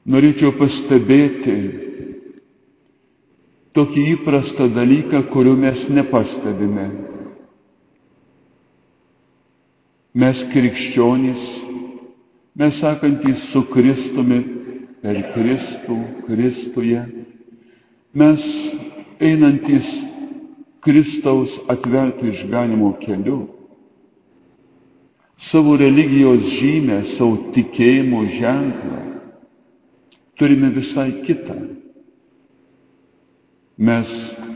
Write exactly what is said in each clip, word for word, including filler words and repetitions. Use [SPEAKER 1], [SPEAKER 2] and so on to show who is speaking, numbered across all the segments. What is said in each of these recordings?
[SPEAKER 1] norėčiau pastebėti tokį įprastą dalyką, kurio mes nepastebime. Mes krikščionys, mes sakantys su Kristumi, per Kristų, Kristuje, mes einantys Kristaus atvertų išganimo keliu, savo religijos žymę, savo tikėjimo ženklą, turime visai kitą. Mes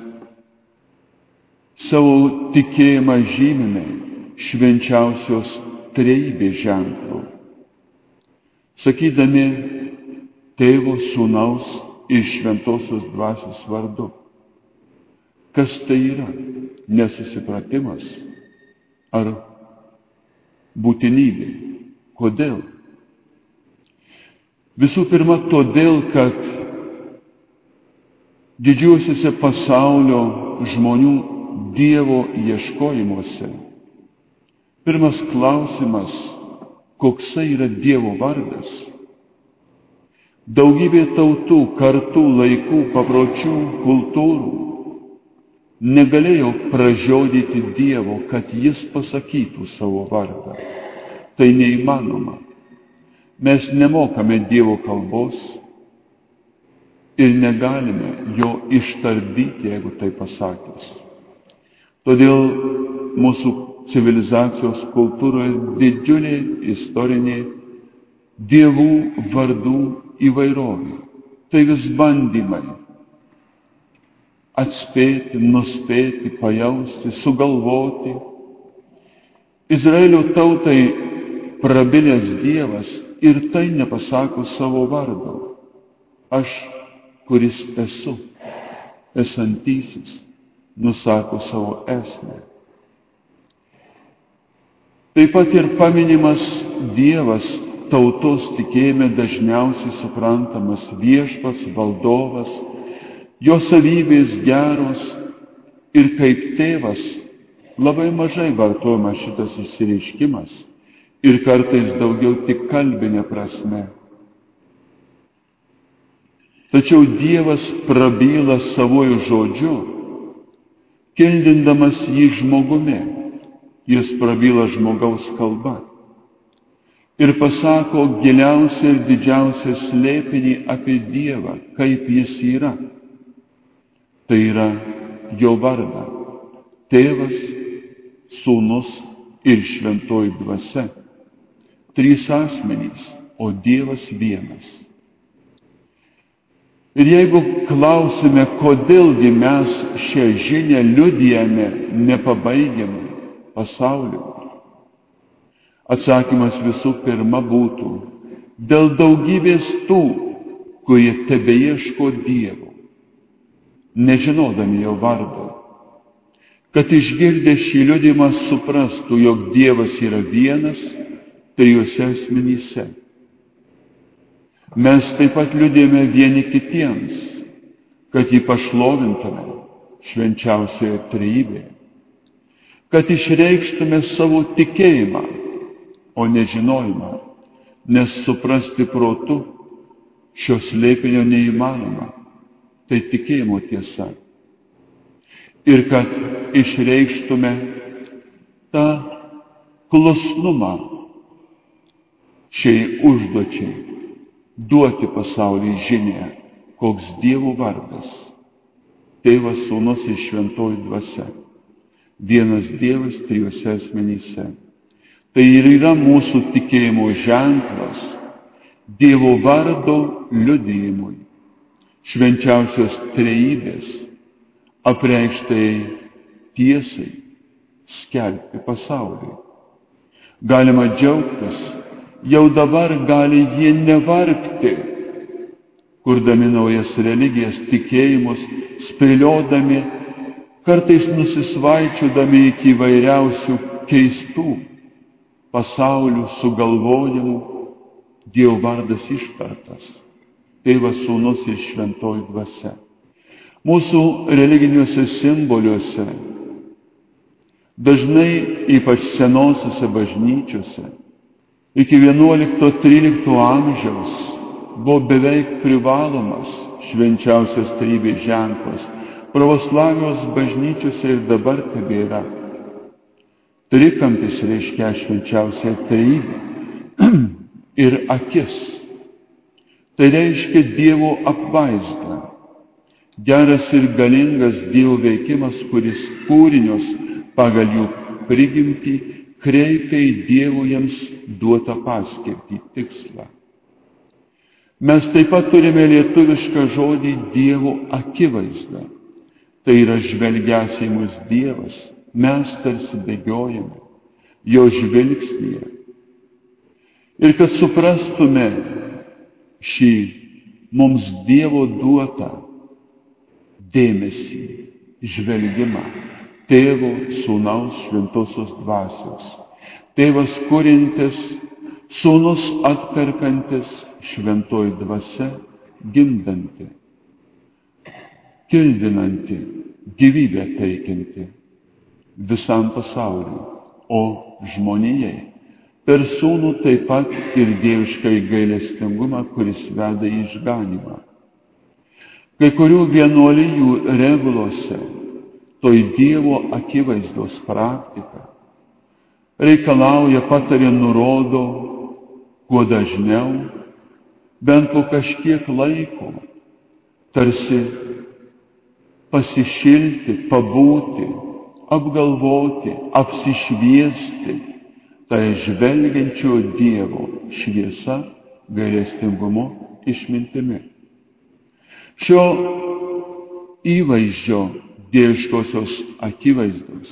[SPEAKER 1] savo tikėjimą žymime švenčiausios trejybės ženklu, sakydami Tėvo, Sūnaus ir Šventosios Dvasios vardu. Kas tai yra? Nesusipratimas ar būtinybė? Kodėl? Visų pirma, todėl, kad didžiuosiuose pasaulio žmonių Dievo ieškojimuose pirmas klausimas, koksai yra Dievo vardas. Daugybė tautų, kartų, laikų, papročių, kultūrų negalėjo pražiodyti Dievo, kad jis pasakytų savo vardą. Tai neįmanoma. Mes nemokame Dievo kalbos ir negalime jo ištardyti, jeigu tai pasakius. Todėl mūsų civilizacijos kultūroje didžiulė istorinė dievų vardų įvairovė. Tai vis bandymai atspėti, nuspėti, pajausti, sugalvoti. Izraelio tautai prabilęs Dievas ir tai nepasako savo vardo. Aš, kuris esu, esantysis, nusako savo esmę. Taip pat ir paminimas Dievas tautos tikėjime dažniausiai suprantamas viešpats, valdovas, jo savybės geros ir kaip tėvas labai mažai vartojamas šitas išsireiškimas ir kartais daugiau tik kalbinė prasme. Tačiau Dievas prabyla savuoju žodžiu, kildindamas jį žmogumi. Jis prabyla žmogaus kalba ir pasako giliausią ir didžiausią slėpinį apie Dievą, kaip jis yra. Tai yra jo vardą. Tėvas, Sūnus ir Šventoji Dvasia. Trys asmenys, o Dievas vienas. Ir jeigu klausime, kodėlgi mes šią žinią liudijame nepabaigiamai pasauliu, atsakymas visų pirma būtų dėl daugybės tų, kurie tebeieško Dievo, nežinodami jo vardo, kad išgirdę šį liudijimą suprastų, jog Dievas yra vienas trijuose asmenyse. Mes taip pat liudijame vieni kitiems, kad jį pašlovintume švenčiausioje trejybėje, kad išreikštume savo tikėjimą, o nežinojimą, nes suprasti protu šio slėpinio neįmanoma, tai tikėjimo tiesa. Ir kad išreikštume tą klusnumą šiai užduočiai, duoti pasauliui žinią, koks Dievo vardas, Tėvas, Sūnus ir Šventoji Dvasia, vienas Dievas trijuose asmenyse. Tai ir yra mūsų tikėjimo ženklas Dievo vardo liudijimui, švenčiausios trejybės, apreikštai tiesai skelbti pasauliui. Galima džiaugtis, jau dabar gali jie nevargti, kurdami naujas religijas, tikėjimus, spėliodami, kartais nusisvaičiodami iki įvairiausių keistų pasaulių sugalvojimų, Dievo vardas ištartas, Tėvas, Sūnus ir Šventoji Dvasia. Mūsų religiniuose simboliuose, dažnai ypač senosiuose bažnyčiose, iki vienuolikto trylikto amžiaus buvo beveik privalomas švenčiausios trejybės ženklas. Pravoslavijos bažnyčiose ir dabar tebėra. Trikampis reiškia švenčiausią trejybę ir akis. Tai reiškia Dievo apvaizdą. Geras ir galingas Dievo veikimas, kuris kūrinius pagal jų prigimtį kreipia į Dievo jiems duotą paskirtį, tikslą. Mes taip pat turime lietuvišką žodį Dievo akivaizda. Tai yra žvelgiąs į mus Dievas. Mes tarsi bėgiojame jo žvilgsnyje. Ir kad suprastume šį mums Dievo duotą dėmesį, žvelgimą, Tėvo, Sūnaus, Šventosios Dvasios. Tėvas kuriantis, Sūnus atperkantis, Šventoji Dvasia gimdanti, kildinanti, gyvybę teikianti visam pasauliui, o žmonijai per Sūnų taip pat ir dieviškai gailestingumą, kuris veda į išganymą. Kai kurių vienuolijų regulose toj Dievo akivaizdos praktika reikalauja, patarė, nurodo, kuo dažniau, bent po kažkiek laiko, tarsi pasišilti, pabūti, apgalvoti, apsišviesti, tai žvelgiančio Dievo šviesa, gailestingumu, išmintimi. Šio įvaizdžio dieviškosios akivaizdos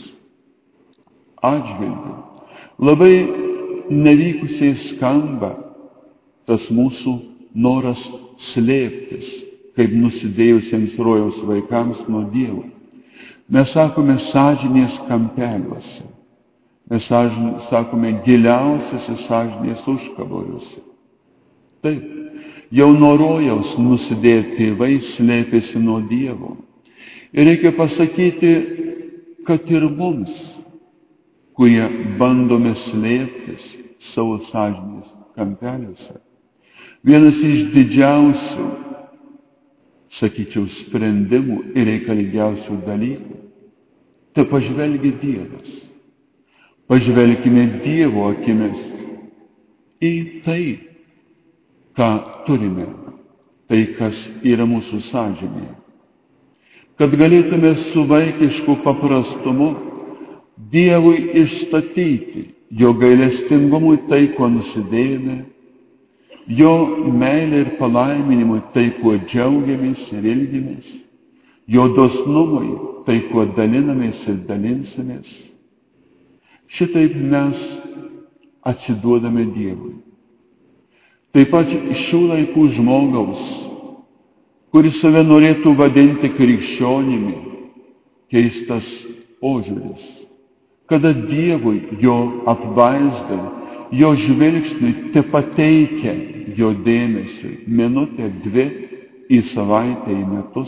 [SPEAKER 1] atžvilgiu labai nevykusiai skamba tas mūsų noras slėptis, kaip nusidėjusiems rojaus vaikams nuo Dievo. Mes sakome sąžinės kampeliuose, mes sakome giliausiuose sąžinės užkaboriuose. Taip, jau nuo rojaus nusidėję tėvai slėpėsi nuo Dievo. Ir reikia pasakyti, kad ir mums, kurie bandome slėptis savo sąžinės kampeliuose, vienas iš didžiausių, sakyčiau, sprendimų ir reikalingiausių dalykų, tai pažvelgia Dievas. Pažvelkime Dievo akimis į tai, ką turime, tai, kas yra mūsų sąžinėje. Kad galėtume su vaikišku paprastumu Dievui išstatyti, jo gailestingumui tai, ko nusidėjome, jo meilė ir palaiminimui tai, kuo džiaugiamės ir ilgimės, jo dosnumui tai, kuo dalinamės ir dalinsimės. Šitaip mes atsiduodame Dievui. Taip pat šių laikų žmogaus, kuris save norėtų vadinti krikščionimi, keistas požiūris, kada Dievui, jo apvaizdai, jo žvilgsniui te pateikia jo dėmesį minutę, dvi į savaitę, į metus.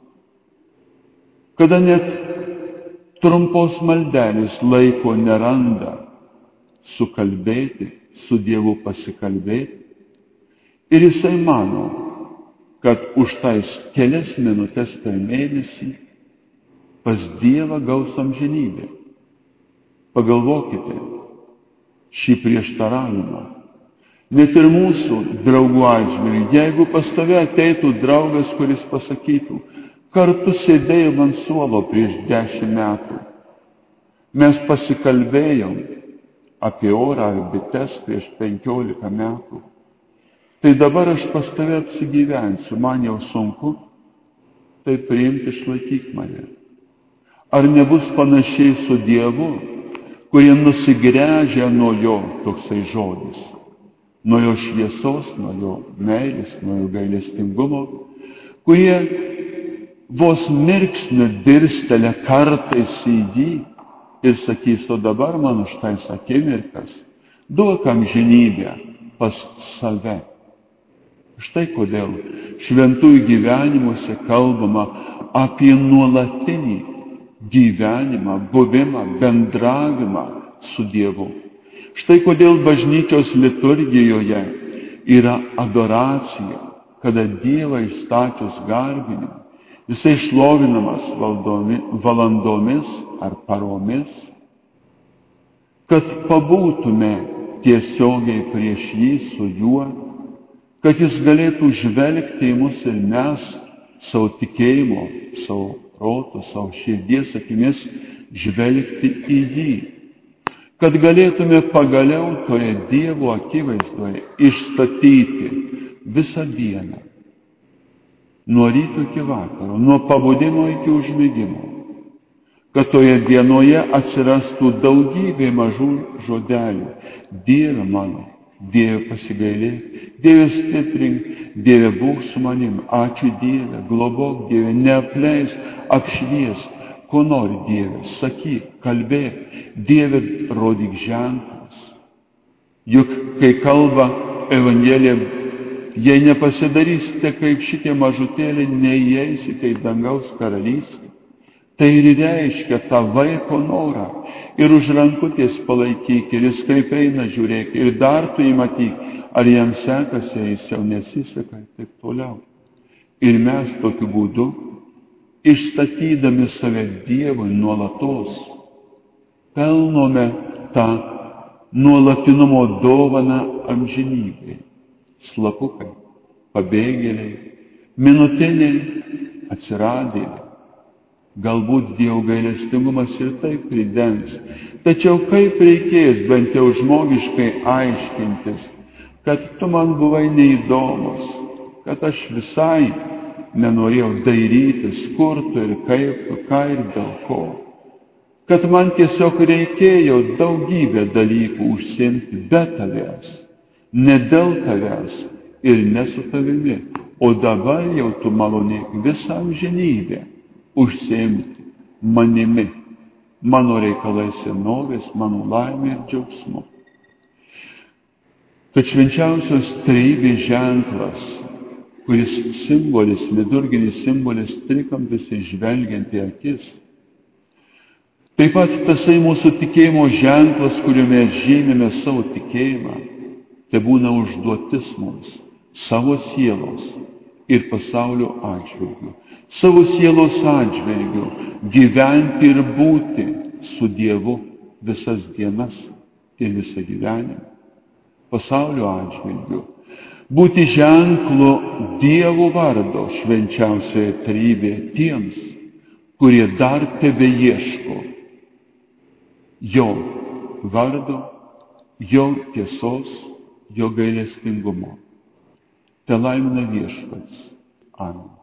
[SPEAKER 1] Kada net trumpos maldelės laiko neranda sukalbėti, su Dievu pasikalbėti. Ir jisai mano, kad už tais kelias minutės per mėnesį pas Dievą gaus amžinybę. Pagalvokite šį prieštaravimą. Net ir mūsų draugų atžvilgiu, jeigu pas tave ateitų draugas, kuris pasakytų, kartu sėdėjom ant suolo prieš dešimt metų, mes pasikalbėjom apie orą ar bites prieš penkiolika metų, tai dabar aš pas tave apsigyvensiu, man jau sunku, tai priimti, išlaikyk mane. Ar nebus panašiai su Dievu, kurie nusigręžia nuo jo, toksai žodis, nuo jo šviesos, nuo jo meilės, nuo jo gailestingumo, kurie vos mirksniu dirstelę kartais į jį ir sakys, o dabar man už tais akimirkas duok amžinybę pas save. Štai kodėl šventųjų gyvenimuose kalbama apie nuolatinį gyvenimą, buvimą, bendravimą su Dievu. Štai kodėl bažnyčios liturgijoje yra adoracija, kada Dievą išstačius garbinimą, jisai šlovinamas valdomi, valandomis ar paromis, kad pabūtume tiesiogiai prieš jį su juo, kad jis galėtų žvelgti į mus ir mes savo tikėjimo, savo proto, savo širdies akimis žvelgti į jį, kad galėtume pagaliau toje Dievo akivaizdoje išstatyti visą dieną, nuo ryto iki vakaro, nuo pabudimo iki užmigimo, kad toje dienoje atsirastų daugybė mažų žodelių. Dieve mano, Dieve pasigailėk, Dieve stiprink, Dieve būk su manim, ačiū Dieve, globok Dieve, neapleisk, apšvies, ko nori Dieve, sakyk, kalbėk, Dieve rodyk ženklus. Juk kai kalba Evangelija, jei nepasidarysite kaip šitie mažutėliai, neįeisite į dangaus karalystę. Tai ir reiškia tą vaiko norą. Ir už rankutės palaikyk, ir jis kaip eina žiūrėk, ir dar tu jį matyk, ar jam sekasi, ar jis jau nesiseka, ir taip toliau. Ir mes tokiu būdu, išstatydami save Dievui nuolatos, pelnome tą nuolatinumo dovaną amžinybei. Slapukai, pabėgėliai, minutiniai atsiradėliai. Galbūt Dievo gailestingumas ir taip pridengs. Tačiau kaip reikės bent jau žmogiškai aiškintis, kad tu man buvai neįdomus, kad aš visai nenorėjau dairytis, kur tu ir kaip tu, ką ir dėl ko. Kad man tiesiog reikėjo daugybę dalykų užsiimti be tavęs, ne dėl tavęs ir ne su tavimi. O dabar jau tu malonėk visą amžinybę užsiimti manimi, mano reikalais ir norais, mano laimė ir džiaugsmu. Kad švenčiausios trejybės ženklas, kuris simbolis, liturginis simbolis, trikampis ir žvelgiant į akis, taip pat tasai mūsų tikėjimo ženklas, kuriuo mes žymime savo tikėjimą, tai būna užduotis mums, savo sielos ir pasaulio atžvilgiu. Savo sielos atžvilgiu gyventi ir būti su Dievu visas dienas ir visą gyvenimą. Pasaulio atžvilgiu būti ženklu Dievo vardo švenčiausioje trejybėje tiems, kurie dar tebe ieško jo vardo, jo tiesos, jo gailestingumo. Te laimina Viešpats. Amen.